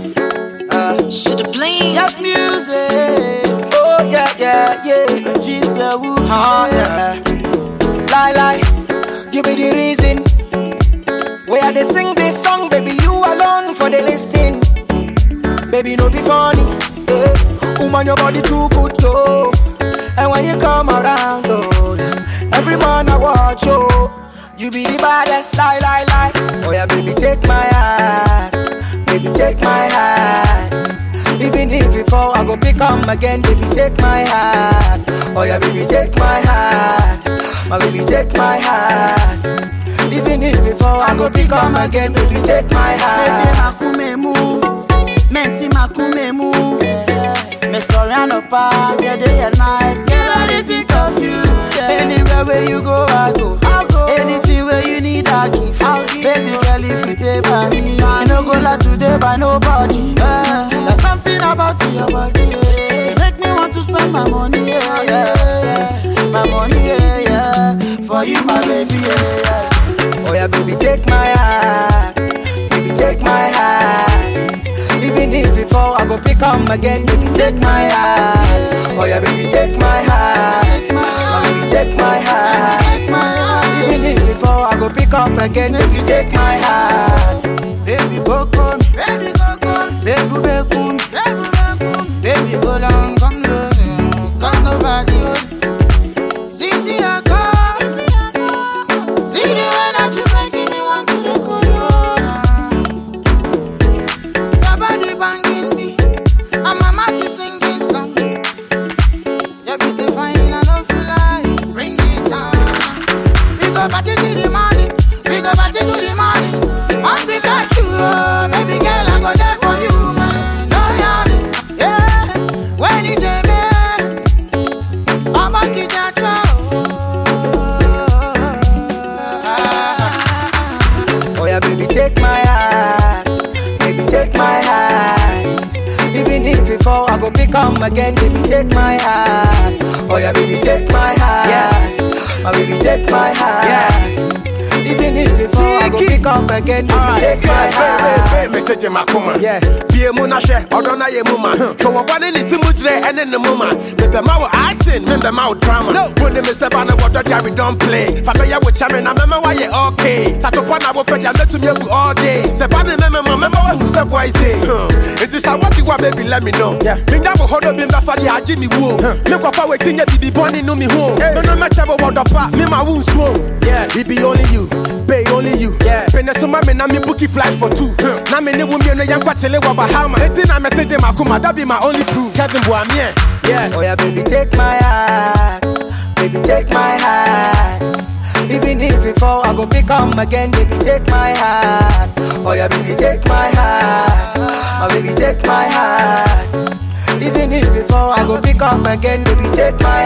Should've played. Yes, music. Oh, yeah, yeah, yeah. She's a woo. Yeah. Lie. You be the reason. Where they sing this song, baby, you alone for the listing. Baby, no be funny. Woman, your body too good, yo. And when you come around, oh, yeah. Every man I watch, oh. You be the baddest, lie. Oh yeah, baby, take my hand. Baby, take my hand. Even if you fall, I go pick up again. Baby, take my hand. Oh yeah, baby, take my hand. My baby, take my hand. Even if you fall, I go pick up again. Baby, take my hand. Baby, makumemu, menti makumemu. Me sorry no pa, get day and night. Girl, I dey think of you. Anywhere where you go, I go. Anything where you need, I give. Baby girl, if you dey by me, I no go lie today by nobody. There's something about your body, yeah. Make me want to spend my money, yeah. My money, yeah. For you, my baby, yeah. Oh yeah, baby, take my hand. Baby, take my hand. Even if you fall, I go pick up again. Baby, take my hand. Oh yeah, baby, take my hand. My baby, take my hand. Even if you fall, I go pick up again. Baby, take my hand. Baby, go come. Baby, go come. Baby, baby, go down, come low. Come nobody. See, I come. See the way that you making me want to look alone. Your body banging me. And my mouth is singing song. You're beautiful, I don't feel like bring it on. We go party to the morning. We go party to the morning. And because you, baby girl, I go there for you, man. No yarning, yeah. When you do me, I'm a kid at Oh yeah, baby, take my hand. Baby, take my hand. Even if you fall, I go pick up again. Baby, take my hand. Oh yeah, baby, take my hand. My baby, take my hand. Even if you fall, I go pick up again. Baby, take my hand. Message my command. Yeah. Be a monashe, or don't I a mama. So what is the mudre and then the mama. With the mouth accent, with the mouth drama. No, when the Mr. Banner, what Jerry don't play. Familiar with Chairman, I remember why you're okay. Satopana will put your to me all day. Sabana, remember who said why say. It is I want you, baby, let me know. Yeah. Bring down a hold up in Bafadi, I Jimmy Woo. Look off waiting to be born in me home. No matter what the part, me my wounds swoon. Yeah, it be only you. Pay only you. Yeah. Penesuma me na me bookie flight for two. Na me ne wumi no yankwa tele wa Bahama. Eti na message makuma that be my only proof. Kevin Boamie. Yeah. Oh yeah, baby, take my hand. Baby, take my hand. Even if you fall, I go pick up again. Baby, take my hand. Oh yeah, baby, take my hand. My baby, take my hand. Even if you fall, I go pick up again. Baby, take my